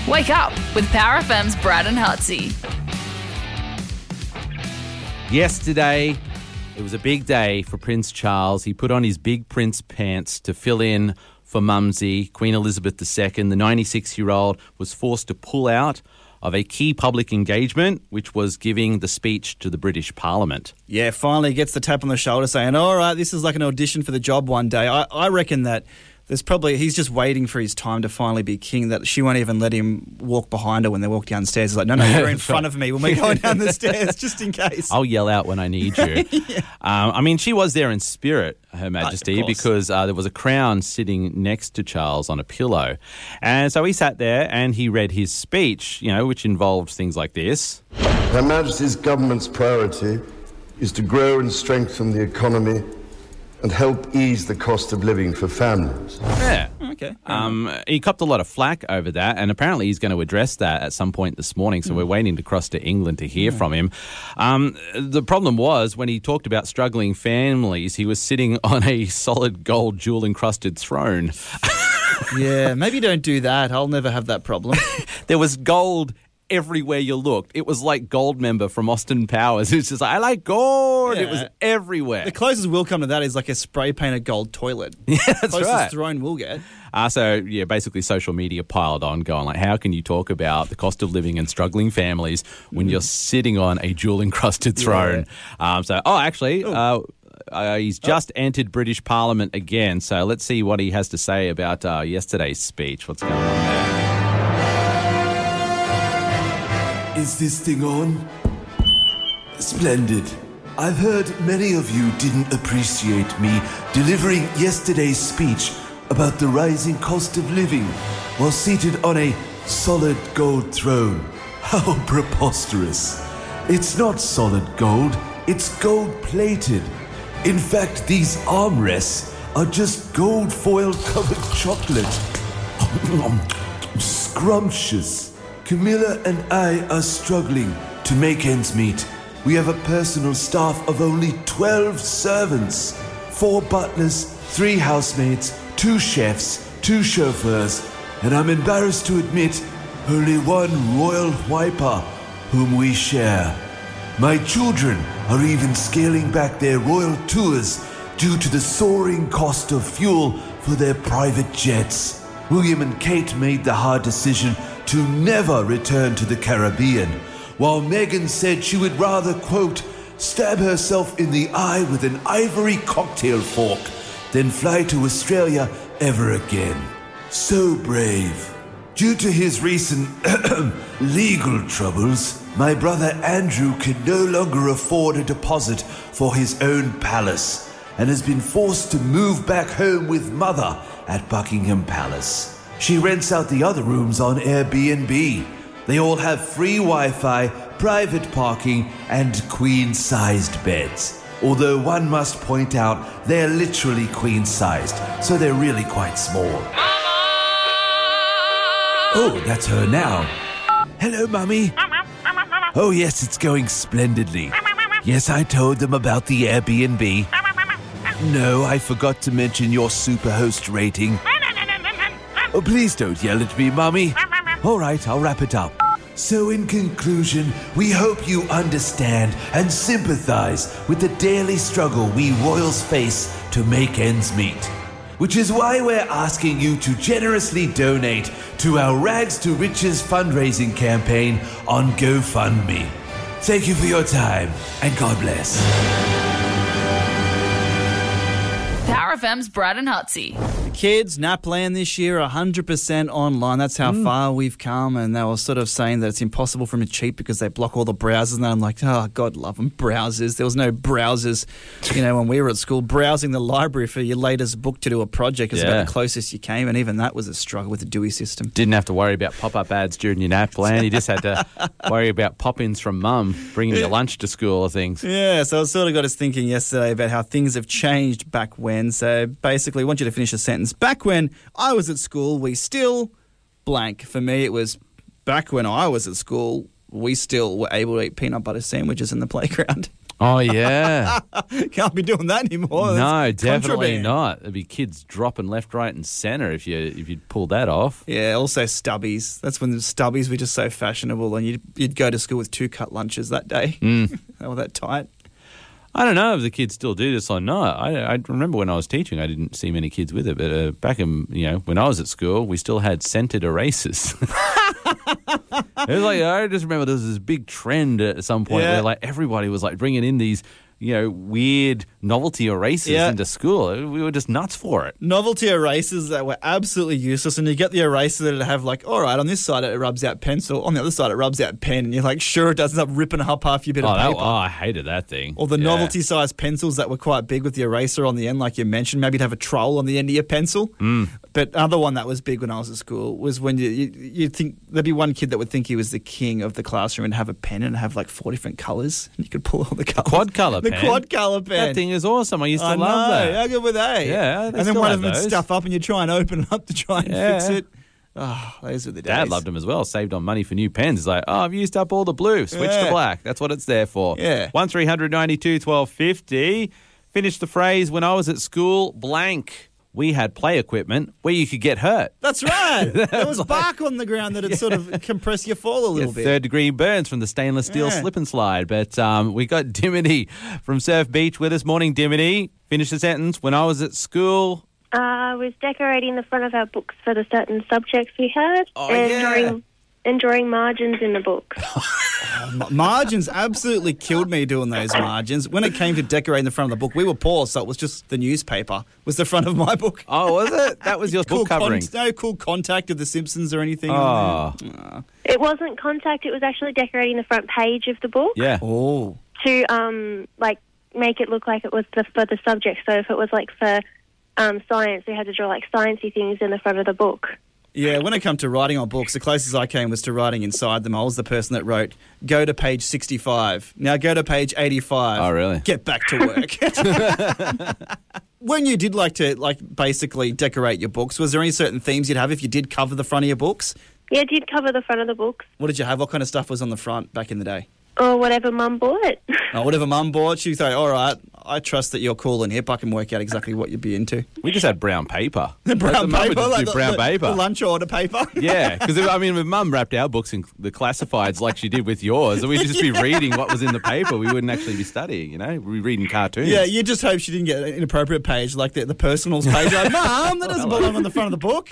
Wake up with Power FM's Brad and Hutsy. Yesterday, it was a big day for Prince Charles. He put on his big prince pants to fill in for Mumsy. Queen Elizabeth II, the 96-year-old, was forced to pull out of a key public engagement, which was giving the speech to the British Parliament. Yeah, finally gets the tap on the shoulder saying, all right, this is like an audition for the job one day. I reckon that he's just waiting for his time to finally be king, that she won't even let him walk behind her when they walk downstairs. He's like, no, you're in front of me when we're going down the stairs, just in case. I'll yell out when I need you. Yeah. She was there in spirit, Her Majesty, because there was a crown sitting next to Charles on a pillow. And so he sat there and he read his speech, which involved things like this. Her Majesty's government's priority is to grow and strengthen the economy and help ease the cost of living for families. Yeah. Okay. He copped a lot of flack over that, and apparently he's going to address that at some point this morning, so we're waiting to cross to England to hear from him. The problem was, when he talked about struggling families, he was sitting on a solid gold jewel-encrusted throne. Yeah, maybe don't do that. I'll never have that problem. There was gold everywhere you looked. It was like Goldmember from Austin Powers. It was just like, I like gold. Yeah. It was everywhere. The closest we'll come to that is like a spray-painted gold toilet. Yeah, that's closest right. throne we'll get. Basically social media piled on, going like, how can you talk about the cost of living and struggling families when you're sitting on a jewel-encrusted throne? Yeah. He's just entered British Parliament again, so let's see what he has to say about yesterday's speech. What's going on there? Is this thing on? Splendid. I've heard many of you didn't appreciate me delivering yesterday's speech about the rising cost of living while seated on a solid gold throne. How preposterous. It's not solid gold, it's gold-plated. In fact, these armrests are just gold foil-covered chocolate. Scrumptious. Camilla and I are struggling to make ends meet. We have a personal staff of only 12 servants, 4 butlers, 3 housemaids, 2 chefs, 2 chauffeurs, and I'm embarrassed to admit, only 1 royal wiper whom we share. My children are even scaling back their royal tours due to the soaring cost of fuel for their private jets. William and Kate made the hard decision to never return to the Caribbean, while Meghan said she would rather, quote, stab herself in the eye with an ivory cocktail fork than fly to Australia ever again. So brave. Due to his recent legal troubles, my brother Andrew can no longer afford a deposit for his own palace and has been forced to move back home with Mother at Buckingham Palace. She rents out the other rooms on Airbnb. They all have free Wi-Fi, private parking, and queen-sized beds. Although one must point out they're literally queen-sized, so they're really quite small. Oh, that's her now. Hello, Mummy. Oh, yes, it's going splendidly. Yes, I told them about the Airbnb. No, I forgot to mention your Superhost rating. Oh, please don't yell at me, Mummy. All right, I'll wrap it up. So in conclusion, we hope you understand and sympathize with the daily struggle we royals face to make ends meet. Which is why we're asking you to generously donate to our Rags to Riches fundraising campaign on GoFundMe. Thank you for your time, and God bless. Power FM's Brad and Hutsy. Kids, NAPLAN this year, 100% online. That's how far we've come. And they were sort of saying that it's impossible for them to cheat because they block all the browsers. And I'm like, oh, God love them, browsers. There was no browsers, when we were at school. Browsing the library for your latest book to do a project is about the closest you came. And even that was a struggle with the Dewey system. Didn't have to worry about pop-up ads during your NAPLAN. You just had to worry about pop-ins from Mum, bringing your lunch to school or things. Yeah, so it sort of got us thinking yesterday about how things have changed back when. So basically, I want you to finish a sentence. Back when I was at school, we still blank. For me, it was back when I was at school, we still were able to eat peanut butter sandwiches in the playground. Oh, yeah. Can't be doing that anymore. No, That's definitely contraband. not. There'd be kids dropping left, right, and centre if you'd pull that off. Yeah, also stubbies. That's when the stubbies were just so fashionable, and you'd go to school with 2 cut lunches that day. They were that tight. I don't know if the kids still do this or not. I remember when I was teaching, I didn't see many kids with it. But back in, when I was at school, we still had scented erasers. It was like, I just remember there was this big trend at some point where like everybody was like bringing in these, weird novelty erasers into school. We were just nuts for it. Novelty erasers that were absolutely useless, and you get the eraser that'd have like, all right, on this side it rubs out pencil, on the other side it rubs out pen, and you're like, sure, it doesn't up ripping up half your bit of paper. I hated that thing. Or the novelty size pencils that were quite big with the eraser on the end, like you mentioned. Maybe you'd have a troll on the end of your pencil. But another one that was big when I was at school was when you'd think there'd be one kid that would think he was the king of the classroom and have a pen and have like 4 different colours, and you could pull all the colours. Quad colour pen. The quad colour pen. That thing is awesome. I used to love that. How good were they? Yeah, and then one of them would stuff up, and you try and open it up to try and fix it. Oh, those were the days. Dad loved them as well. Saved on money for new pens. He's like, I've used up all the blue. Switch to black. That's what it's there for. Yeah. 1392 1250. Finish the phrase, when I was at school, blank. We had play equipment where you could get hurt. That's right. There was bark on the ground that would sort of compress your fall a little bit. 3rd-degree burns from the stainless steel slip and slide. But we got Dimity from Surf Beach with us. Morning, Dimity. Finish the sentence. When I was at school... I was decorating the front of our books for the certain subjects we had and drawing margins in the book. Margins absolutely killed me doing those margins. When it came to decorating the front of the book, we were poor, so it was just the newspaper was the front of my book. Oh, was it? That was your book covering? No cool contact of The Simpsons or anything. It wasn't contact. It was actually decorating the front page of the book. Yeah. Oh. To make it look like it was for the subject. So if it was like for science, we had to draw like sciencey things in the front of the book. Yeah, when it came to writing on books, the closest I came was to writing inside them. I was the person that wrote, go to page 65. Now go to page 85. Oh, really? Get back to work. When you did like to, basically decorate your books, was there any certain themes you'd have if you did cover the front of your books? Yeah, I did cover the front of the books. What did you have? What kind of stuff was on the front back in the day? Or whatever Mum bought. Whatever Mum bought, she thought, all right, I trust that you're cool and hip. I can work out exactly what you'd be into. We just had brown paper. Brown paper? The lunch order paper? Yeah, because if Mum wrapped our books in the classifieds like she did with yours, and we'd just be reading what was in the paper. We wouldn't actually be studying, We'd be reading cartoons. Yeah, you just hope she didn't get an inappropriate page like the personals page. Like, Mum, that doesn't belong on the front of the book.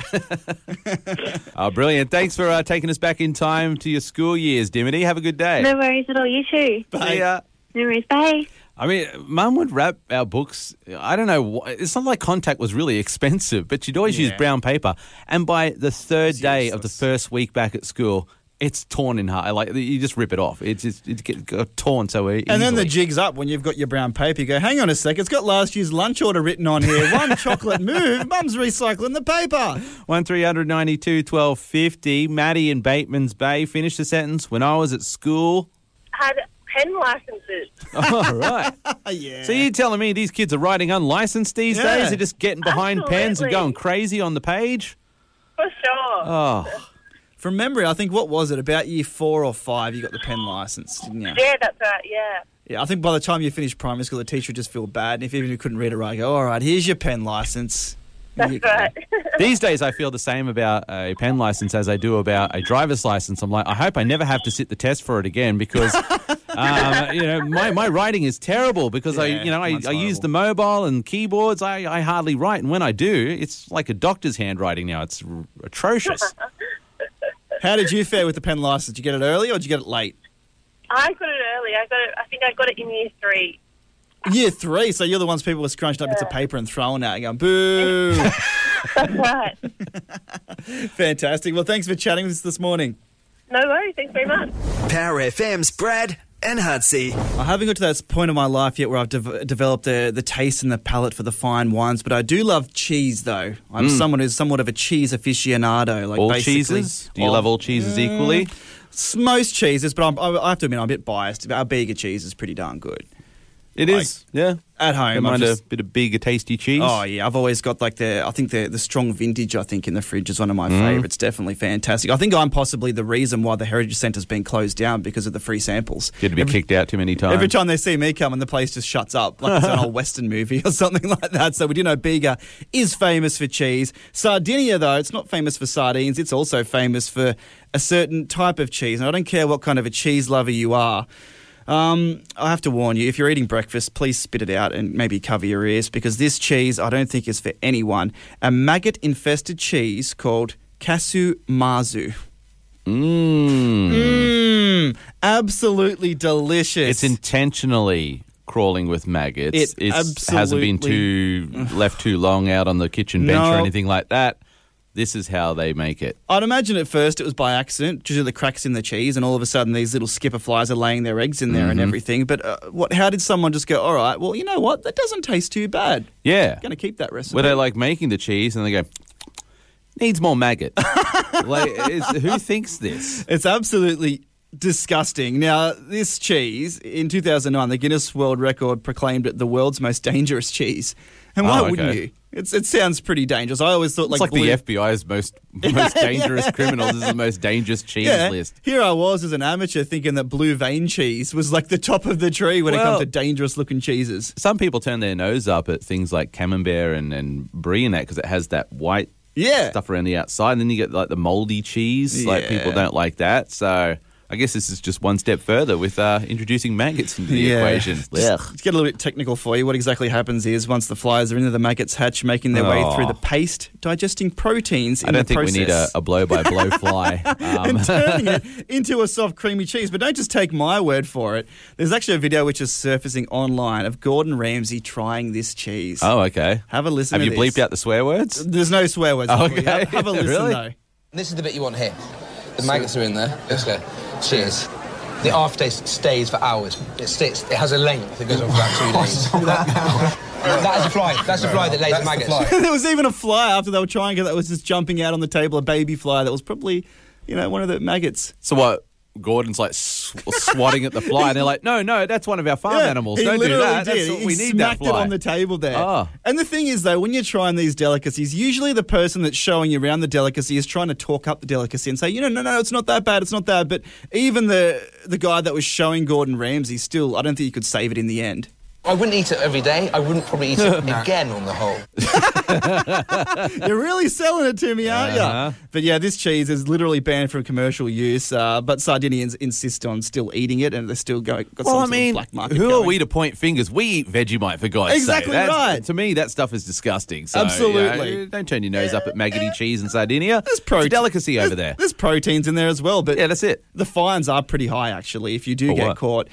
Oh, brilliant. Thanks for taking us back in time to your school years, Dimity. Have a good day. No worries at all. You too. Bye. See ya. No worries. Bye. I mean, Mum would wrap our books, I don't know, it's not like contact was really expensive, but she'd always use brown paper. And by the third day of the first week back at school, it's torn in half. Like, you just rip it off. It gets torn so easily. And then the jig's up when you've got your brown paper. You go, hang on a sec, it's got last year's lunch order written on here. One chocolate move. Mum's recycling the paper. 1392 1250. Maddie in Bateman's Bay. Finish the sentence. When I was at school... Had pen licenses. Oh, right. Yeah. So you're telling me these kids are writing unlicensed these days? They're just getting behind pens and going crazy on the page? For sure. Oh. From memory, I think, what was it, about year 4 or 5 you got the pen licence, didn't you? Yeah, that's right, yeah. Yeah, I think by the time you finished primary school, the teacher would just feel bad. And if even you couldn't read or write, go, all right, here's your pen licence. That's right. These days, I feel the same about a pen license as I do about a driver's license. I'm like, I hope I never have to sit the test for it again because, my writing is terrible because I use the mobile and keyboards. I hardly write, and when I do, it's like a doctor's handwriting now. It's atrocious. How did you fare with the pen license? Did you get it early or did you get it late? I got it early. I think I got it in year 3. Year 3, so you're the ones people were scrunching up bits of paper and throwing at and going, boo. That's right. Fantastic. Well, thanks for chatting with us this morning. No worries. Thanks very much. Power FM's Brad and Hudsey. I haven't got to that point in my life yet where I've developed the taste and the palate for the fine wines, but I do love cheese, though. I'm someone who's somewhat of a cheese aficionado. Like all basically, cheeses? Do you love all cheeses equally? Most cheeses, but I have to admit I'm a bit biased. Our Bega cheese is pretty darn good. It is, yeah. At home. Don't mind I've a bit of big, tasty cheese. Oh, yeah. I've always got the strong vintage, I think, in the fridge is one of my favourites. Definitely fantastic. I think I'm possibly the reason why the Heritage Centre's been closed down because of the free samples. Get to be kicked out too many times. Every time they see me coming, the place just shuts up like it's an old Western movie or something like that. So we do know Bega is famous for cheese. Sardinia, though, it's not famous for sardines. It's also famous for a certain type of cheese. And I don't care what kind of a cheese lover you are. I have to warn you, if you're eating breakfast, please spit it out and maybe cover your ears because this cheese I don't think is for anyone. A maggot-infested cheese called Casu Marzu. Absolutely delicious. It's intentionally crawling with maggots. It hasn't been left too long out on the kitchen bench or anything like that. This is how they make it. I'd imagine at first it was by accident due to the cracks in the cheese, and all of a sudden these little skipper flies are laying their eggs in there and everything. But how did someone just go, all right, well, you know what? That doesn't taste too bad. Yeah. I'm going to keep that recipe. Where they like making the cheese and they go, needs more maggot. Who thinks this? It's absolutely disgusting. Now, this cheese, in 2009, the Guinness World Record proclaimed it the world's most dangerous cheese. And why wouldn't you? It sounds pretty dangerous. I always thought it's like the FBI's most dangerous criminals is the most dangerous cheese list. Here I was as an amateur thinking that blue vein cheese was like the top of the tree when it comes to dangerous looking cheeses. Some people turn their nose up at things like Camembert and Brie and that because it has that white stuff around the outside. And then you get like the moldy cheese. Yeah. Like people don't like that. So I guess this is just one step further with introducing maggots into the equation. Just get a little bit technical for you. What exactly happens is once the flies are in there, the maggots hatch, making their way through the paste, digesting proteins in the process. I don't think we need a blow-by-blow fly. And turning it into a soft, creamy cheese. But don't just take my word for it. There's actually a video which is surfacing online of Gordon Ramsay trying this cheese. Oh, okay. Have a listen to this. Have you bleeped out the swear words? There's no swear words. Okay. Have a listen, really? though. This is the bit you want here. The maggots are in there. Let's go. Cheers. The aftertaste stays for hours. It has a length that goes on for about 2 days. That is a fly. That's a fly that lays the maggots. There was even a fly after they were trying it that was just jumping out on the table, a baby fly that was probably, one of the maggots. So what? Gordon's like swatting at the fly, and they're like, no, that's one of our farm animals. Don't do that. That's what we need. That fly. It on the table there. Oh. And the thing is, though, when you're trying these delicacies, usually the person that's showing you around the delicacy is trying to talk up the delicacy and say, no, it's not that bad, it's not that. But even the guy that was showing Gordon Ramsay still, I don't think you could save it in the end. I wouldn't eat it every day. I wouldn't probably eat it again on the whole. You're really selling it to me, aren't you? But yeah, this cheese is literally banned from commercial use, but Sardinians insist on still eating it, and they're still got some sort of black market who going. are we to point fingers? We eat Vegemite, for God's sake. Exactly right. To me, that stuff is disgusting. So, absolutely. Don't turn your nose up at maggoty cheese in Sardinia. There's it's a delicacy over there. There's proteins in there as well. But yeah, that's it. The fines are pretty high, actually. If you do get caught,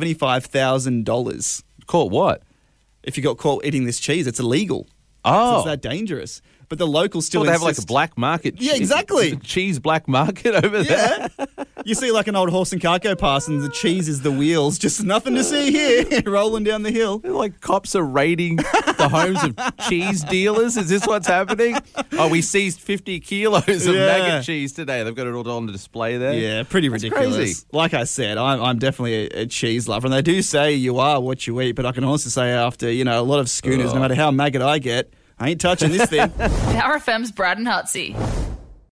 $75,000. Caught what? If you got caught eating this cheese, it's illegal. Oh. So it's that dangerous. But the locals still they have like a black market. Yeah, exactly. Cheese black market over there. Yeah. You see like an old horse and cart go past and the cheese is the wheels. Just nothing to see here. Rolling down the hill. Like cops are raiding the homes of cheese dealers. Is this what's happening? Oh, we seized 50 kilos of maggot cheese today. They've got it all on display there. Yeah, pretty ridiculous. Crazy. Like I said, I'm definitely a cheese lover. And they do say you are what you eat. But I can also say after, a lot of schooners, no matter how maggot I get, I ain't touching this thing. Power FM's Brad and Hutsy.